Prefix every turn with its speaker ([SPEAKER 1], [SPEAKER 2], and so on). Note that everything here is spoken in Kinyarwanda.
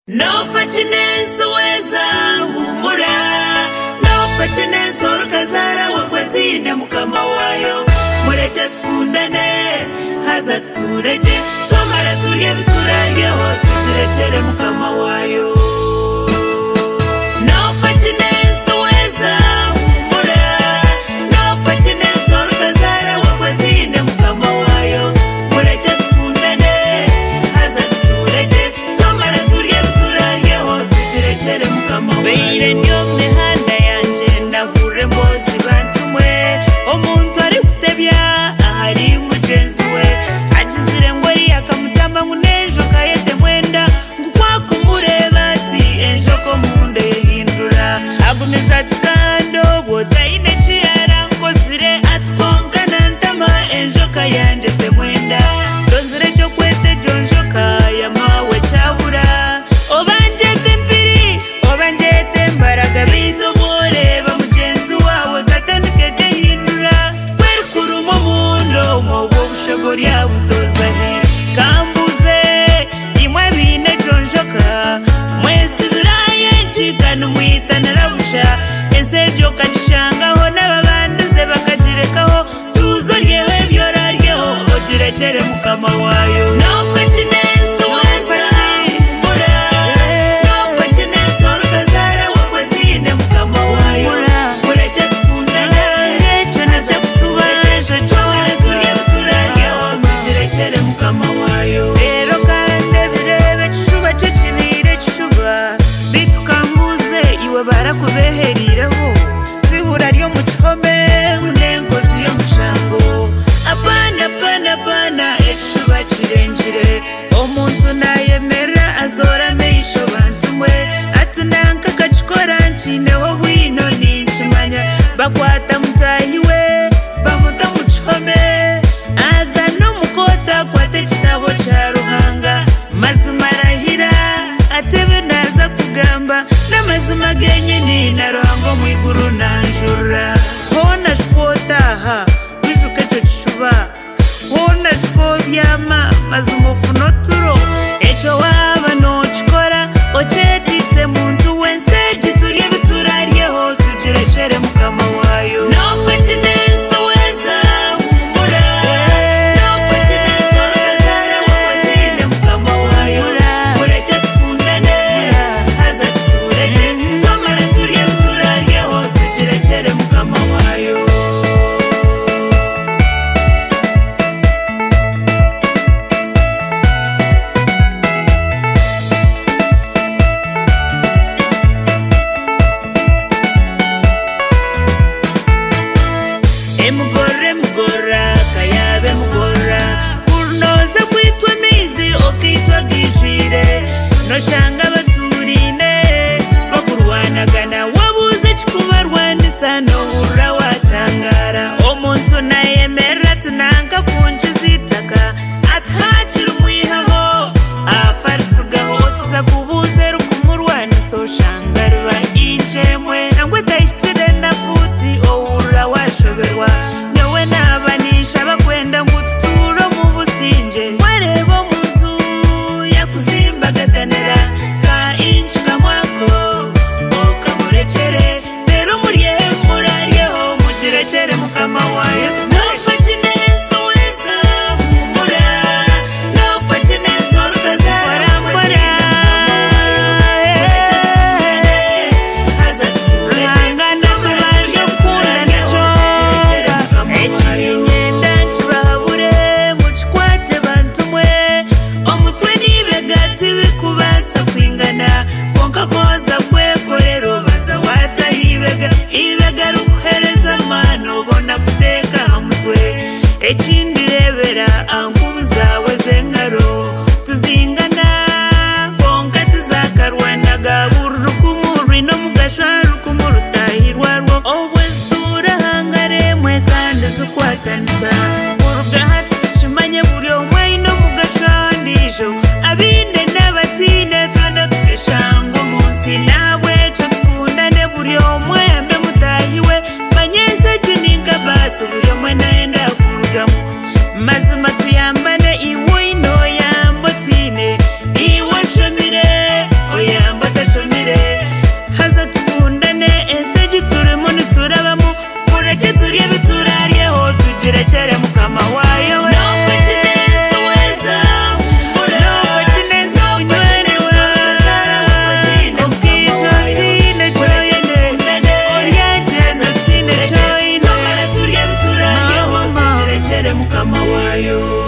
[SPEAKER 1] Nofa chinenso weza humura, nofa chinenso rukazara wakwatine mukama wayo. Mureche tukundane, haza tutureje, twamara turye bituraryeho, tuturechere mukama wayo. Nofa chinenso weza humura, nofa chinenso rukazara wakwatine mukama wayo. Mureche tukundane, haza tutureje, twamara turye bituraryeho, tuturechere mukama wayo. Beire nyo mihanda yanje ndahure mbozi bantumwe, omuntu ari kutebya ahari mugenzi we, agizire ngo yakamutamba ngunejo kayete mwenda ngukwako mureba ati enjo ko munde yihindura agumeza tukando botaine chiyara nkozire atkonkana ntama enjo kayanje te mwenda dozire cyo kwete jonjoka yamawe chabura obanje tempiri obanje tembaraga bito mureba mugenzi wawe katandike kehindura kwerukurumo mundo mwobo bushogori abutozahe kambuze imwe bine jonjoka mwezi duraye nchigano mwita narabusha ese joka gishangaho n'ababanduze bakagirekaho tuzoryewe byoraryeho ogirekere mukama wayo. Nofa chinenso weza humura, nofa chinenso rukazara wakwatine mukama wayo. Mureche tukundane, mureche kutubaje chore turye bituraryeho, tuzirekere mukama wayo. Rero kandi birebe kishuba cecibire kishuba bitukambuze iwe barakubeheriraho zibura ryo mucome unengozi yo mushango apana ekishuba kirengire omuntu nayemera azora meisho bantumwe ati nanka kachikora nchineho bwino ninchimanya bakwata mutahiwe bamuta mucome aza no mukota kwate kitabo cha ruhanga mazima rahira atebe naza kugamba n'amazima genyine narango mwiguru nanjura hona shpotaha bijuke cyo kishuba hona shpobyama mazumufuno turo echo waba no chikora ochetise muntu wense giturye bituraryeho tujirechere mukama wayo. Nofa chinenso weza humura, nofa chinenso rukazara wakwatine mukama wayo. Mureche tukundane, haza tutureje, twamara turye bituraryeho, tujirechere mukama wayo. Emugore mugora kayabe mugora urnoze kwitwa mizi okitwa gishire noshanga baturine bakurwanagana wabuze kikubarwanisa nohura watangara omuntu nayemera tunanka kunjizitaka atakira umwihaho afarisigaho kiza kubuze rukumurwanisa oshanga ruba inchemwe nangwe tayishire na futi ohura washoberwa nyowe nabanisha bakwenda ngututuro mu businje wareba omuntu yakuzimbagatanira ka inchi kamwako okamurekere rero murye muraryeho mugirekere mukama wayo. Nofa chinenso weza humura, nofa chinenso rukazara wakwatine haza tutureje tubaje kukunda nicoka ekinyenda nkibahabure mukikwate bantumwe omutwe nibegati bikubasa kwingana konka koza kwekorero baza watahibega ibega rukuhereza mano bona kuteka hamutwe ekindi rebera ankubu zawe zengaro tuzingana konka tuzakarwanaga burukumuri no mugasha rukumurutahirwarwo obwesitura hangaremwe kandi zikwatanisa urugahati tukimanye buri omwe no mugashandisho abinde n'abatine twenda tukeshango munsi nabwe cyo tukundane buri omwe ambe mutahiwe banyeze kininga basi buri omwe naenda kurugamo tukirekere mukama wayo we mukama wayo